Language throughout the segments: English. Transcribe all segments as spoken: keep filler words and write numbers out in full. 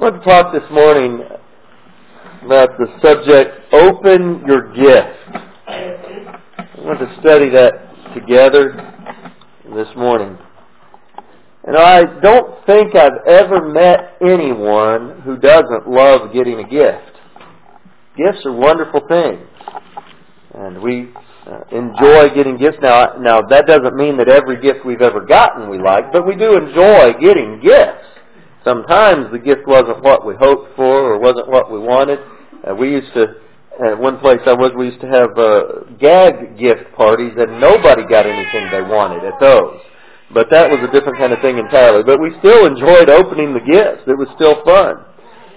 want to talk this morning about the subject, open your gift. I want to study that together this morning. And I don't think I've ever met anyone who doesn't love getting a gift. Gifts are wonderful things. And we uh, enjoy getting gifts. Now, now, that doesn't mean that every gift we've ever gotten we like, but we do enjoy getting gifts. Sometimes the gift wasn't what we hoped for or wasn't what we wanted. Uh, we used to, at one place I was, we used to have uh, gag gift parties and nobody got anything they wanted at those. But that was a different kind of thing entirely. But we still enjoyed opening the gifts. It was still fun.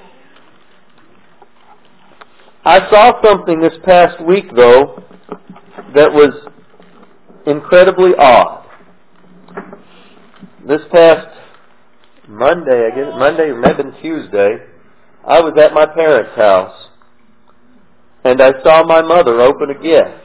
I saw something this past week, though, that was incredibly odd. This past Monday, I guess, Monday or maybe Tuesday, I was at my parents' house, and I saw my mother open a gift.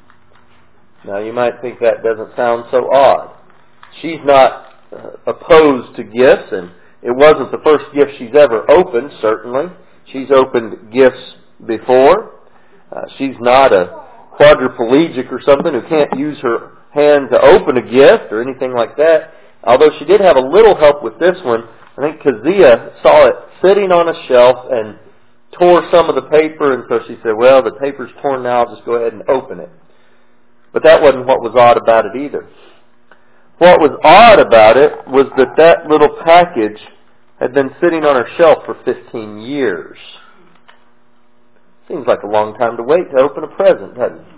Now, you might think that doesn't sound so odd. She's not uh, opposed to gifts, and it wasn't the first gift she's ever opened, certainly. She's opened gifts before. Uh, she's not a quadriplegic or something who can't use her hand to open a gift or anything like that. Although she did have a little help with this one. I think Kazia saw it sitting on a shelf and tore some of the paper, and so she said, well, the paper's torn now, I'll just go ahead and open it. But that wasn't what was odd about it either. What was odd about it was that that little package had been sitting on her shelf for fifteen years. Seems like a long time to wait to open a present, doesn't it?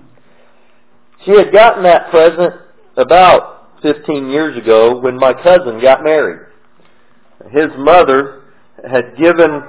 She had gotten that present about fifteen years ago when my cousin got married. His mother had given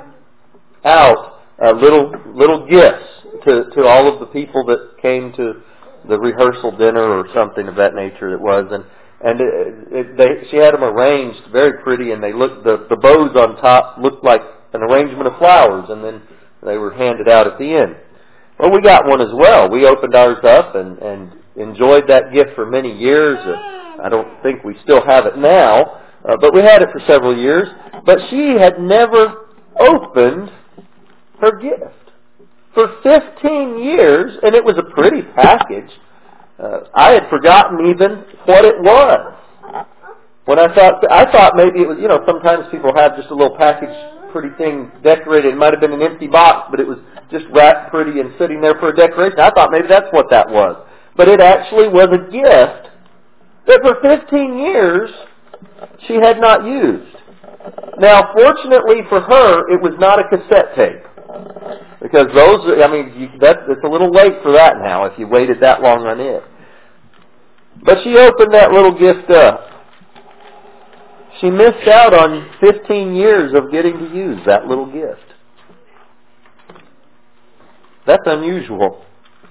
out uh, little little gifts to, to all of the people that came to the rehearsal dinner or something of that nature it was. And, and it, it, they, she had them arranged very pretty, and they looked the, the bows on top looked like an arrangement of flowers, and then they were handed out at the end. Well, we got one as well. We opened ours up and, and enjoyed that gift for many years. Uh, I don't think we still have it now, uh, but we had it for several years. But she had never opened her gift for fifteen years, and it was a pretty package. Uh, I had forgotten even what it was. When I thought, I thought maybe it was, you know, sometimes people have just a little package, pretty thing decorated. It might have been an empty box, but it was just wrapped pretty and sitting there for a decoration. I thought maybe that's what that was. But it actually was a gift that for fifteen years she had not used. Now, fortunately for her, it was not a cassette tape. Because those, I mean, you, that, it's a little late for that now if you waited that long on it. But she opened that little gift up. She missed out on fifteen years of getting to use that little gift. That's unusual.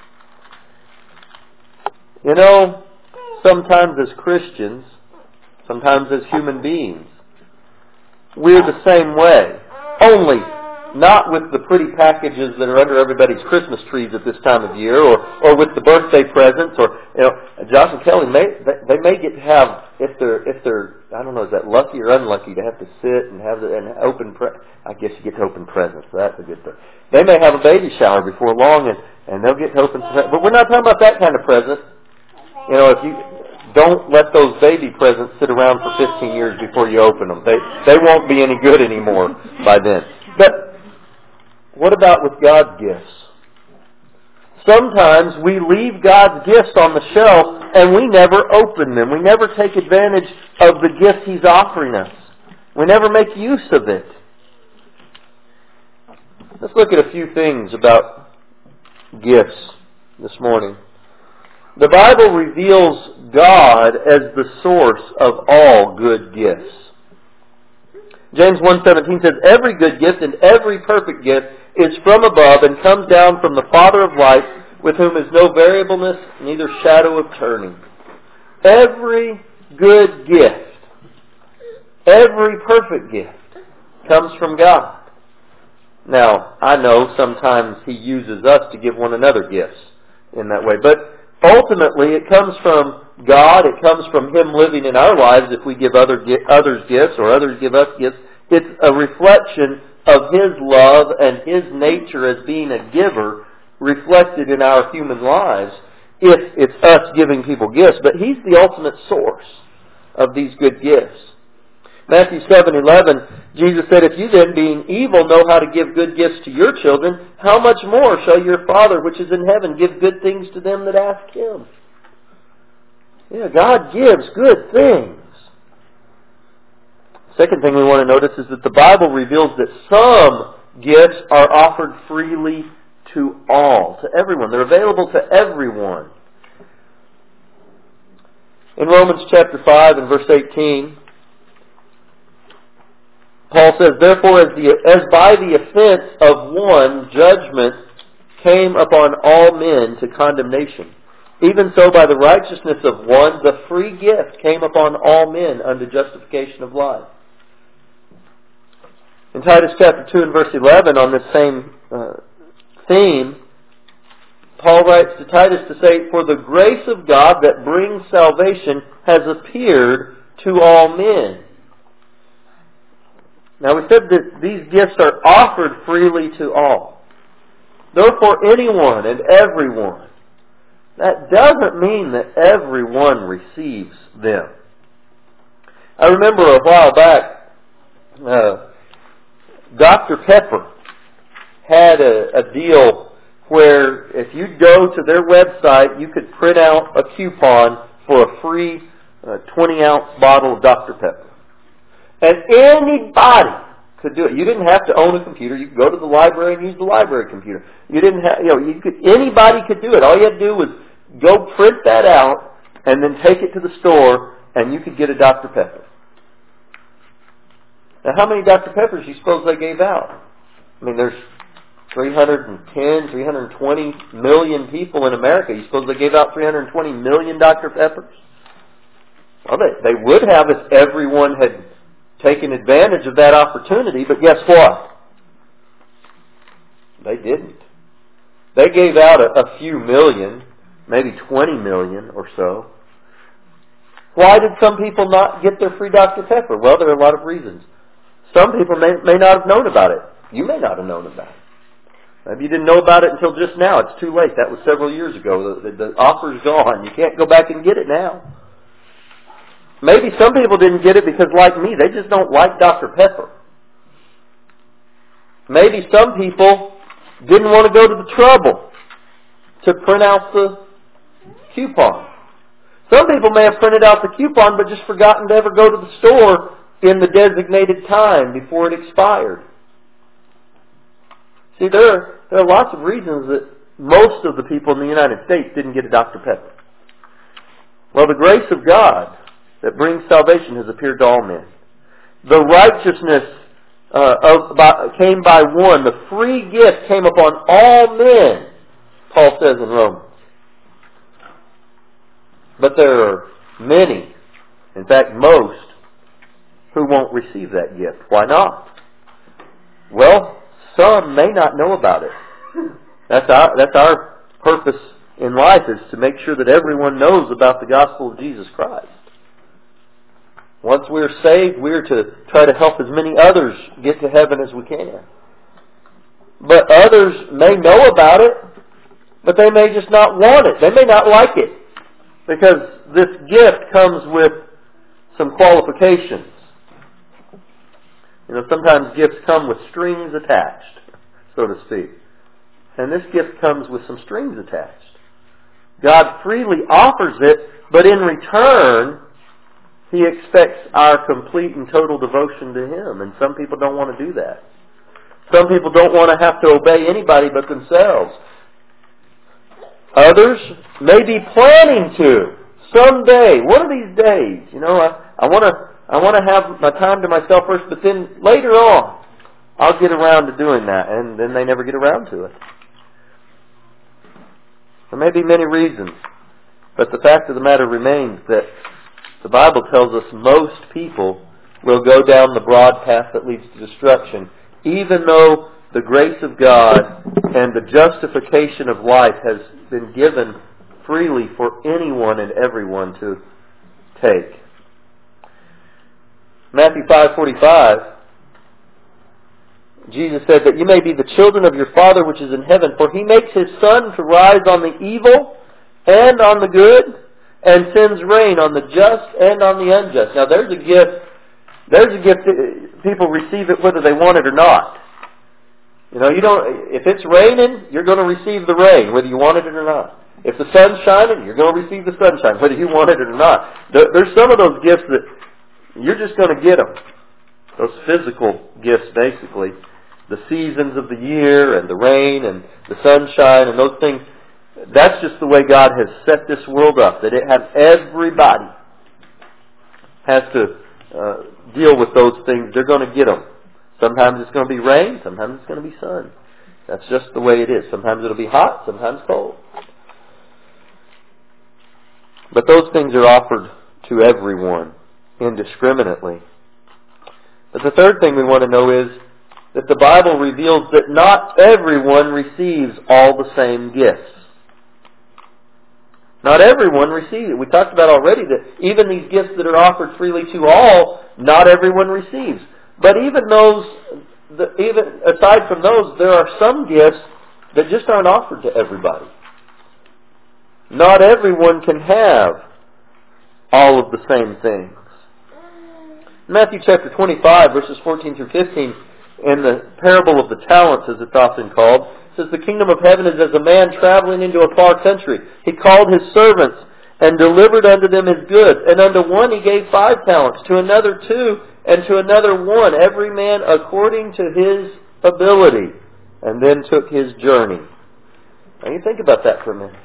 You know, sometimes as Christians, sometimes as human beings, we're the same way. Only not with the pretty packages that are under everybody's Christmas trees at this time of year, or, or with the birthday presents, or, you know, Josh and Kelly may, they may get to have, if they're, if they're, I don't know, is that lucky or unlucky to have to sit and have the, and open, pre- I guess you get to open presents, so that's a good thing. They may have a baby shower before long, and, and they'll get to open, but we're not talking about that kind of present. You know, if you, don't let those baby presents sit around for fifteen years before you open them. They, they won't be any good anymore by then. But, what about with God's gifts? Sometimes we leave God's gifts on the shelf and we never open them. We never take advantage of the gift He's offering us. We never make use of it. Let's look at a few things about gifts this morning. The Bible reveals God as the source of all good gifts. James one seventeen says, every good gift and every perfect gift is from above and comes down from the Father of lights, with whom is no variableness, neither shadow of turning. Every good gift, every perfect gift comes from God. Now, I know sometimes He uses us to give one another gifts in that way, but ultimately it comes from God. It comes from Him living in our lives if we give other others gifts or others give us gifts. It's a reflection of His love and His nature as being a giver reflected in our human lives if it's us giving people gifts. But He's the ultimate source of these good gifts. Matthew seven eleven, Jesus said, "If you then, being evil, know how to give good gifts to your children, how much more shall your Father which is in heaven give good things to them that ask Him?" Yeah, God gives good things. Second thing we want to notice is that the Bible reveals that some gifts are offered freely to all, to everyone. They're available to everyone. In Romans chapter five and verse eighteen, Paul says, "Therefore, as, the, as by the offense of one, judgment came upon all men to condemnation, even so by the righteousness of one, the free gift came upon all men unto justification of life." In Titus chapter two and verse eleven, on this same uh, theme, Paul writes to Titus to say, "For the grace of God that brings salvation has appeared to all men." Now we said that these gifts are offered freely to all. Therefore anyone and everyone. That doesn't mean that everyone receives them. I remember a while back, uh, Doctor Pepper had a, a deal where if you go to their website, you could print out a coupon for a free uh, twenty ounce bottle of Doctor Pepper. And anybody could do it. You didn't have to own a computer. You could go to the library and use the library computer. You didn't have, you know, you could, anybody could do it. All you had to do was go print that out and then take it to the store and you could get a Doctor Pepper. Now, how many Doctor Peppers do you suppose they gave out? I mean, there's three hundred ten, three hundred twenty million people in America. You suppose they gave out three hundred twenty million Doctor Peppers? Well, they, they would have if everyone had taken advantage of that opportunity, but guess what? They didn't. They gave out a, a few million, maybe twenty million or so. Why did some people not get their free Doctor Pepper? Well, there are a lot of reasons. Some people may, may not have known about it. You may not have known about it. Maybe you didn't know about it until just now. It's too late. That was several years ago. The, the, the offer's gone. You can't go back and get it now. Maybe some people didn't get it because, like me, they just don't like Doctor Pepper. Maybe some people didn't want to go to the trouble to print out the coupon. Some people may have printed out the coupon but just forgotten to ever go to the store in the designated time before it expired. See, there are, there are lots of reasons that most of the people in the United States didn't get a Doctor Pepper. Well, the grace of God that brings salvation has appeared to all men. The righteousness uh, of, by, came by one. The free gift came upon all men, Paul says in Romans. But there are many, in fact most, who won't receive that gift. Why not? Well, some may not know about it. That's our, that's our purpose in life, is to make sure that everyone knows about the gospel of Jesus Christ. Once we're saved, we're to try to help as many others get to heaven as we can. But others may know about it, but they may just not want it. They may not like it, because this gift comes with some qualifications. You know, sometimes gifts come with strings attached, so to speak. And this gift comes with some strings attached. God freely offers it, but in return, He expects our complete and total devotion to Him. And some people don't want to do that. Some people don't want to have to obey anybody but themselves. Others may be planning to someday, one of these days. You know, I, I want to I want to have my time to myself first, but then later on, I'll get around to doing that. And then they never get around to it. There may be many reasons, but the fact of the matter remains that the Bible tells us most people will go down the broad path that leads to destruction, even though the grace of God and the justification of life has been given freely for anyone and everyone to take. Matthew five forty-five, Jesus said that you may be the children of your Father which is in heaven, for He makes His sun to rise on the evil and on the good, and sends rain on the just and on the unjust. Now there's a gift, there's a gift that people receive it whether they want it or not. You know, you don't, if it's raining, you're going to receive the rain, whether you want it or not. If the sun's shining, you're going to receive the sunshine, whether you want it or not. There's some of those gifts that you're just going to get them. Those physical gifts, basically. The seasons of the year and the rain and the sunshine and those things. That's just the way God has set this world up, that it has everybody has to uh, deal with those things. They're going to get them. Sometimes it's going to be rain, sometimes it's going to be sun. That's just the way it is. Sometimes it'll be hot, sometimes cold. But those things are offered to everyone indiscriminately. But the third thing we want to know is that the Bible reveals that not everyone receives all the same gifts. Not everyone receives it. We talked about already that even these gifts that are offered freely to all, not everyone receives. But even those, the, even aside from those, there are some gifts that just aren't offered to everybody. Not everyone can have all of the same things. Matthew chapter twenty-five, verses fourteen through fifteen, in the parable of the talents, as it's often called, says, the kingdom of heaven is as a man traveling into a far country. He called his servants and delivered unto them his goods. And unto one he gave five talents, to another two, and to another one, every man according to his ability, and then took his journey. Now you think about that for a minute.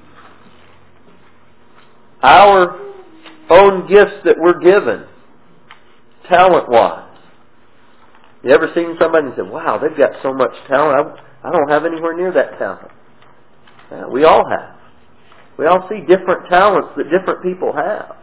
Our own gifts that we're given, talent-wise. You ever seen somebody and said, wow, they've got so much talent, I, I don't have anywhere near that talent. Yeah, we all have. We all see different talents that different people have.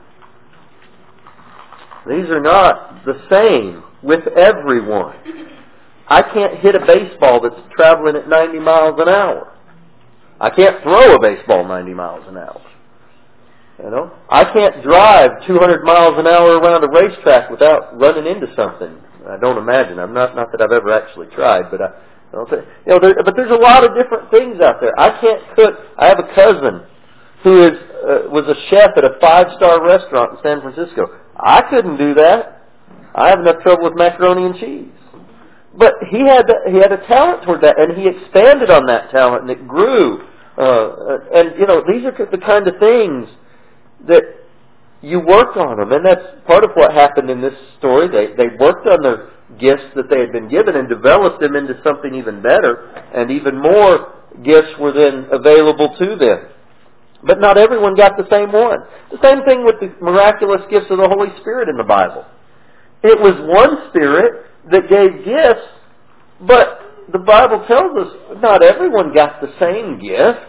These are not the same with everyone. I can't hit a baseball that's traveling at ninety miles an hour. I can't throw a baseball ninety miles an hour. You know, I can't drive two hundred miles an hour around a racetrack without running into something. I don't imagine. I'm not not that I've ever actually tried, but I, I don't think, you know. There, but there's a lot of different things out there. I can't cook. I have a cousin who is uh, was a chef at a five-star restaurant in San Francisco. I couldn't do that. I have enough trouble with macaroni and cheese. But he had he had a talent toward that, and he expanded on that talent, and it grew. Uh, and you know, these are the kind of things that you work on them, and that's part of what happened in this story. They they worked on their gifts that they had been given and developed them into something even better, and even more gifts were then available to them. But not everyone got the same one. The same thing with the miraculous gifts of the Holy Spirit in the Bible. It was one Spirit that gave gifts, but the Bible tells us not everyone got the same gift.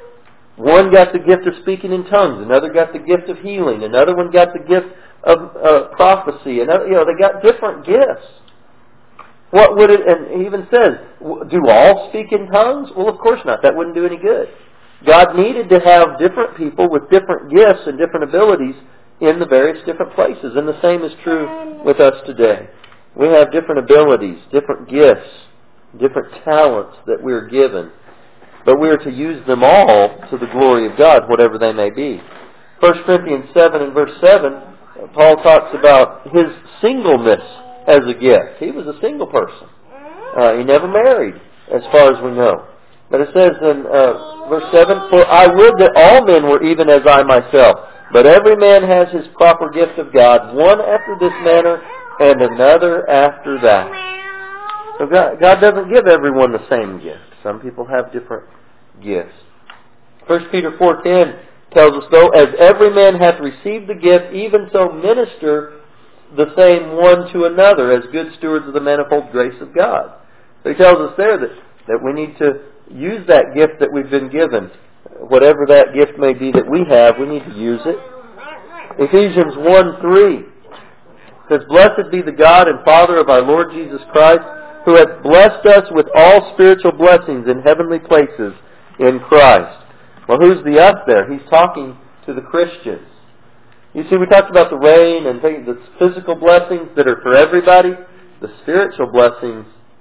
One got the gift of speaking in tongues, another got the gift of healing, another one got the gift of uh, prophecy. Another, you know, they got different gifts. What would it? And he even says, do all speak in tongues? Well, of course not. That wouldn't do any good. God needed to have different people with different gifts and different abilities in the various different places. And the same is true with us today. We have different abilities, different gifts, different talents that we're given. But we are to use them all to the glory of God, whatever they may be. First Corinthians seven and verse seven, Paul talks about his singleness as a gift. He was a single person. Uh, he never married, as far as we know. But it says in uh, verse seven, for I would that all men were even as I myself, but every man has his proper gift of God, one after this manner, and another after that. So God, God doesn't give everyone the same gift. Some people have different gifts. First Peter four ten tells us, though, as every man hath received the gift, even so minister the same one to another, as good stewards of the manifold grace of God. So he tells us there that, that we need to use that gift that we've been given. Whatever that gift may be that we have, we need to use it. Ephesians one three says, blessed be the God and Father of our Lord Jesus Christ, who hath blessed us with all spiritual blessings in heavenly places in Christ. Well, who's the us there? He's talking to the Christians. You see, we talked about the rain and things, the physical blessings that are for everybody. The spiritual blessings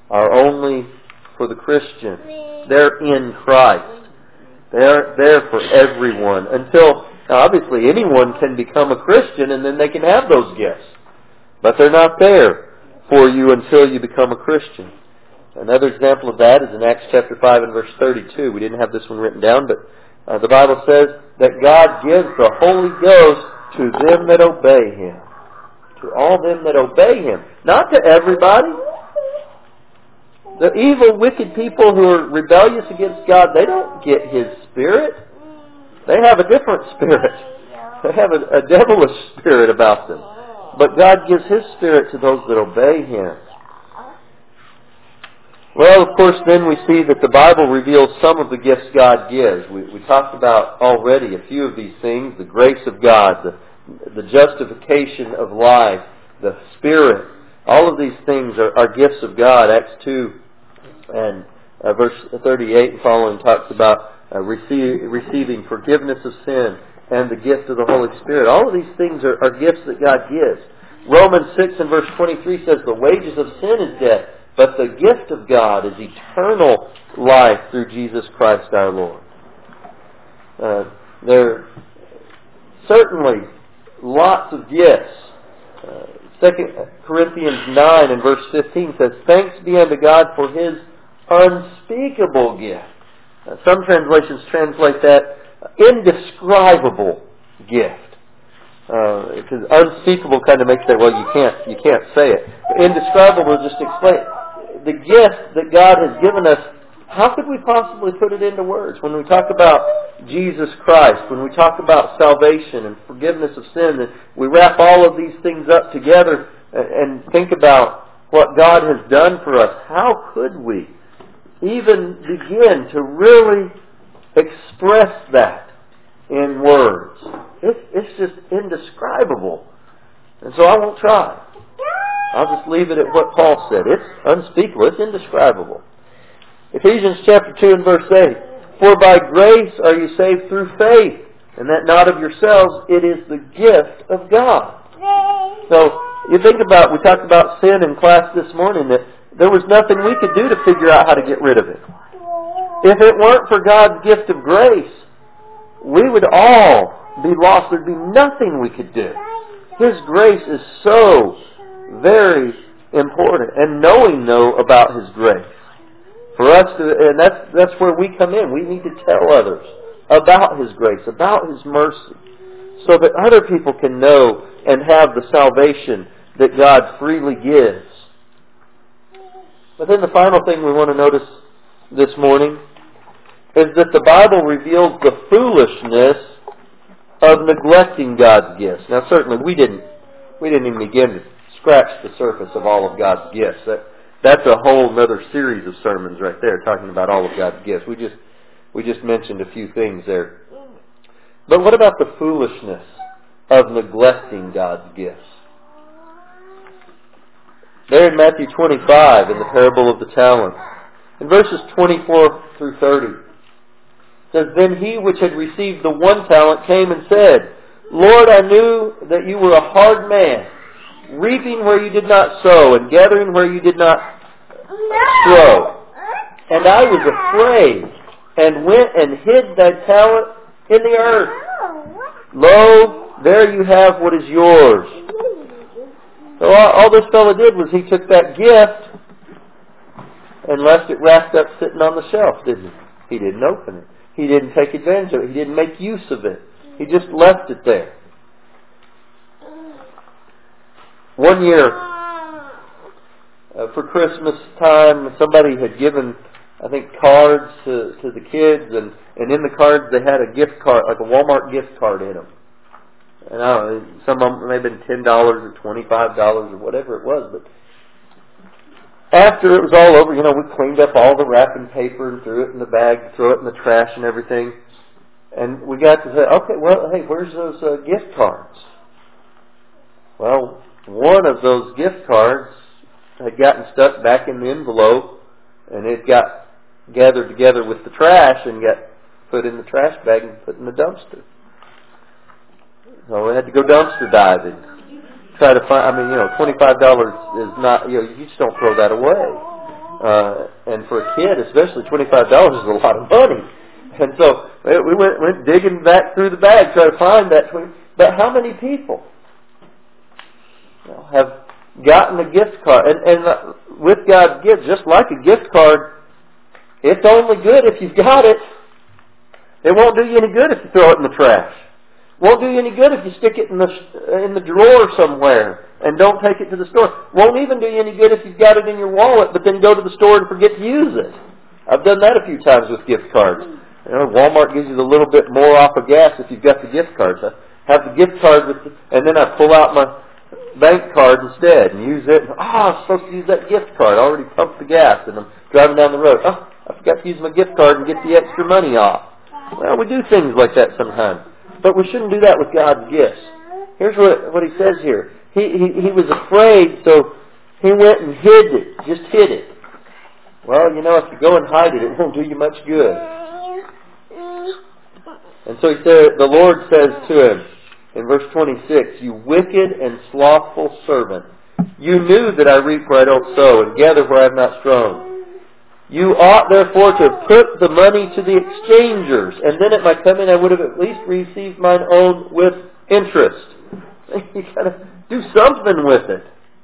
are only for the Christian. They're in Christ. They're there for everyone. Until, now obviously anyone can become a Christian and then they can have those gifts. But they're not there for you until you become a Christian. Another example of that is in Acts chapter five and verse thirty-two. We didn't have this one written down, but uh, the Bible says that God gives the Holy Ghost to them that obey Him. To all them that obey Him. Not to everybody. The evil, wicked people who are rebellious against God, they don't get His Spirit. They have a different spirit. They have a, a devilish spirit about them. But God gives His Spirit to those that obey Him. Well, of course, then we see that the Bible reveals some of the gifts God gives. We, we talked about already a few of these things. The grace of God, the, the justification of life, the Spirit. All of these things are, are gifts of God. Acts two and uh, verse thirty-eight and following talks about uh, receive, receiving forgiveness of sin and the gift of the Holy Spirit. All of these things are, are gifts that God gives. Romans six and verse twenty-three says, the wages of sin is death, but the gift of God is eternal life through Jesus Christ our Lord. Uh, there are certainly lots of gifts. Uh, Second Corinthians nine and verse fifteen says, thanks be unto God for His unspeakable gift. Uh, some translations translate that indescribable gift. Uh, because unspeakable kind of makes that, well, you can't you can't say it. Indescribable just explain the gift that God has given us. How could we possibly put it into words? When we talk about Jesus Christ, when we talk about salvation and forgiveness of sin, that we wrap all of these things up together and think about what God has done for us. How could we even begin to really express that in words? It's, it's just indescribable. And so I won't try. I'll just leave it at what Paul said. It's unspeakable. It's indescribable. Ephesians chapter two and verse eight. For by grace are you saved through faith, and that not of yourselves, it is the gift of God. So, you think about, we talked about sin in class this morning, that there was nothing we could do to figure out how to get rid of it. If it weren't for God's gift of grace, we would all be lost. There'd be nothing we could do. His grace is so very important. And knowing, though, about His grace. For us to, and that's that's where we come in. We need to tell others about His grace, about His mercy, so that other people can know and have the salvation that God freely gives. But then the final thing we want to notice this morning is that the Bible reveals the foolishness of neglecting God's gifts. Now, certainly we didn't we didn't even begin to scratch the surface of all of God's gifts. That, that's a whole other series of sermons right there, talking about all of God's gifts. We just we just mentioned a few things there. But what about the foolishness of neglecting God's gifts? There in Matthew twenty-five, in the parable of the talents, in verses twenty-four through thirty, it says, Then he which had received the one talent came and said, Lord, I knew that you were a hard man, reaping where you did not sow, and gathering where you did not sow. And I was afraid, and went and hid thy talent in the earth. Lo, there you have what is yours. So all, all this fellow did was he took that gift and left it wrapped up sitting on the shelf, didn't he? He didn't open it. He didn't take advantage of it. He didn't make use of it. He just left it there. One year, uh, for Christmas time, somebody had given, I think, cards to, to the kids, and, and in the cards they had a gift card, like a Walmart gift card in them. And I don't know, some of them may have been ten dollars or twenty-five dollars or whatever it was, but after it was all over, you know, we cleaned up all the wrapping paper and threw it in the bag, threw it in the trash and everything. And we got to say, okay, well, hey, where's those uh, gift cards? Well, one of those gift cards had gotten stuck back in the envelope, and it got gathered together with the trash and got put in the trash bag and put in the dumpster. So we had to go dumpster diving. Try to find, I mean, you know, twenty-five dollars is not, you know, you just don't throw that away. Uh, and for a kid, especially twenty-five dollars is a lot of money. And so we went, went digging back through the bag trying to find that. But how many people you know, have gotten a gift card? And, and with God's gift, just like a gift card, it's only good if you've got it. It won't do you any good if you throw it in the trash. It won't do you any good if you stick it in the in the drawer somewhere and don't take it to the store. It won't even do you any good if you've got it in your wallet but then go to the store and forget to use it. I've done that a few times with gift cards. You know, Walmart gives you a little bit more off of gas if you've got the gift cards. I have the gift card with the, and then I pull out my bank card instead and use it. Ah, oh, I'm supposed to use that gift card. I already pumped the gas and I'm driving down the road. Oh, I forgot to use my gift card and get the extra money off. Well, we do things like that sometimes. But we shouldn't do that with God's gifts. Here's what, what he says here. He, he, he was afraid, so he went and hid it. Just hid it. Well, you know, if you go and hide it, it won't do you much good. And so he said, the Lord says to him in verse twenty-six, "You wicked and slothful servant, you knew that I reap where I don't sow and gather where I have not sown. You ought therefore to have put the money to the exchangers, and then at my coming I would have at least received mine own with interest." You got to do something with it.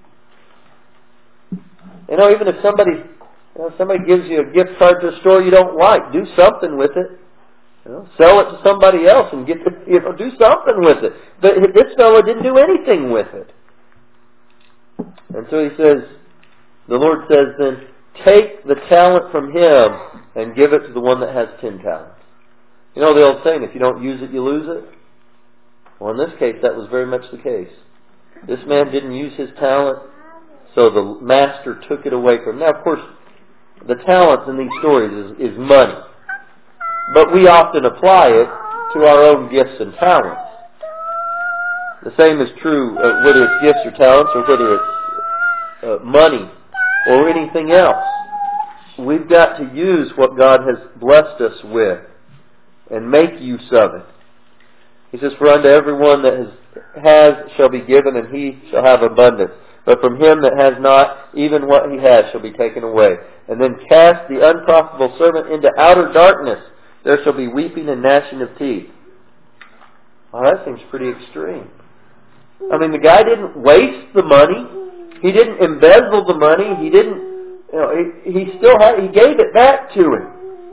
You know, even if somebody, you know, somebody gives you a gift card to a store you don't like, do something with it. You know, sell it to somebody else and get the, you know, do something with it. But this fellow didn't do anything with it. And so he says, the Lord says then, take the talent from him and give it to the one that has ten talents. You know the old saying, if you don't use it, you lose it? Well, in this case, that was very much the case. This man didn't use his talent, so the master took it away from him. Now, of course, the talents in these stories is, is money. But we often apply it to our own gifts and talents. The same is true uh, whether it's gifts or talents or whether it's uh, money or anything else. We've got to use what God has blessed us with and make use of it. He says, "For unto everyone that has, has shall be given, and he shall have abundance. But from him that has not, even what he has shall be taken away. And then cast the unprofitable servant into outer darkness. There shall be weeping and gnashing of teeth." Well, that seems pretty extreme. I mean, the guy didn't waste the money. He didn't embezzle the money. He didn't, you know, he, he still had, he gave it back to him.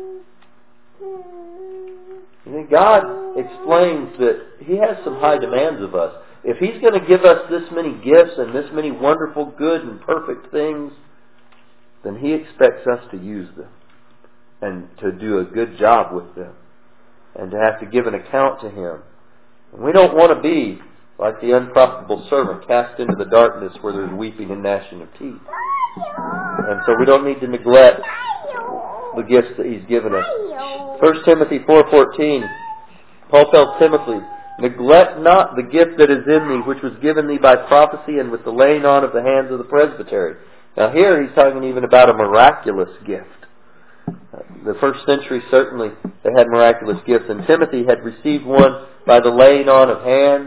You think God explains that He has some high demands of us. If He's going to give us this many gifts and this many wonderful, good, and perfect things, then He expects us to use them and to do a good job with them and to have to give an account to Him. And we don't want to be like the unprofitable servant cast into the darkness where there's weeping and gnashing of teeth. And so we don't need to neglect the gifts that He's given us. First Timothy four fourteen, Paul tells Timothy, "Neglect not the gift that is in thee, which was given thee by prophecy and with the laying on of the hands of the presbytery." Now here he's talking even about a miraculous gift. The first century certainly they had miraculous gifts, and Timothy had received one by the laying on of hands.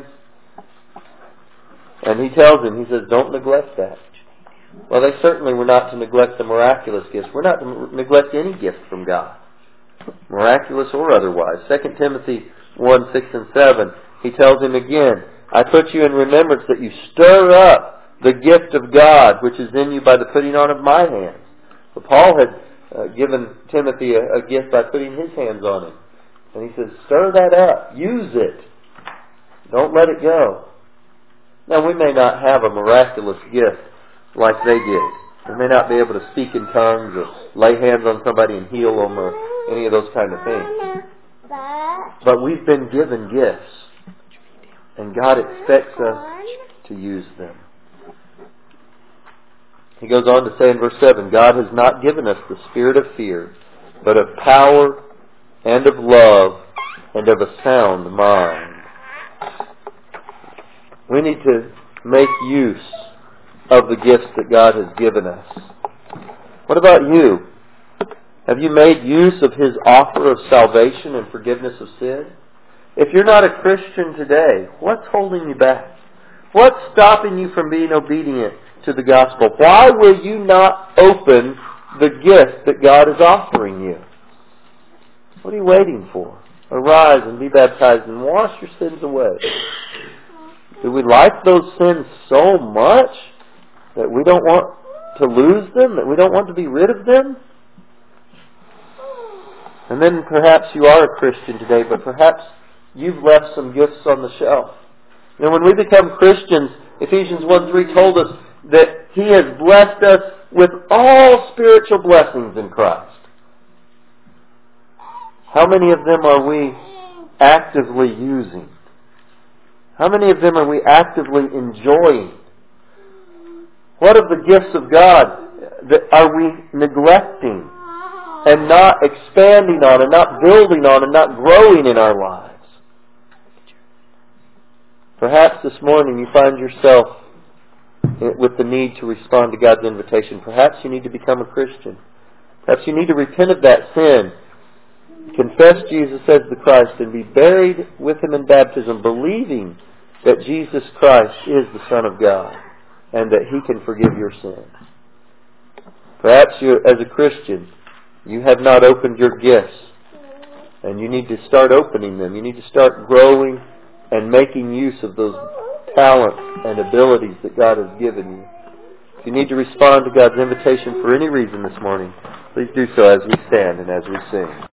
And he tells him, he says, don't neglect that. Well, they certainly were not to neglect the miraculous gifts. We're not to neglect any gift from God, miraculous or otherwise. Second Timothy one, six and seven, he tells him again, "I put you in remembrance that you stir up the gift of God which is in you by the putting on of my hands." So Paul had uh, given Timothy a, a gift by putting his hands on him. And he says, stir that up. Use it. Don't let it go. Now, we may not have a miraculous gift like they did. We may not be able to speak in tongues or lay hands on somebody and heal them or any of those kind of things. But we've been given gifts, and God expects us to use them. He goes on to say in verse seven, "God has not given us the spirit of fear, but of power and of love and of a sound mind." We need to make use of the gifts that God has given us. What about you? Have you made use of His offer of salvation and forgiveness of sin? If you're not a Christian today, what's holding you back? What's stopping you from being obedient to the gospel? Why will you not open the gift that God is offering you. What are you waiting for? Arise and be baptized and wash your sins away. Do we like those sins so much that we don't want to lose them, that we don't want to be rid of them? And then perhaps you are a Christian today, but perhaps you've left some gifts on the shelf. You know, when we become Christians, Ephesians one three told us that He has blessed us with all spiritual blessings in Christ. How many of them are we actively using? How many of them are we actively enjoying? What of the gifts of God that are we neglecting and not expanding on and not building on and not growing in our lives? Perhaps this morning you find yourself with the need to respond to God's invitation. Perhaps you need to become a Christian. Perhaps you need to repent of that sin, confess Jesus as the Christ, and be buried with Him in baptism, believing that Jesus Christ is the Son of God and that He can forgive your sins. Perhaps you, as a Christian, you have not opened your gifts, and you need to start opening them. You need to start growing and making use of those talents and abilities that God has given you. If you need to respond to God's invitation for any reason this morning, please do so as we stand and as we sing.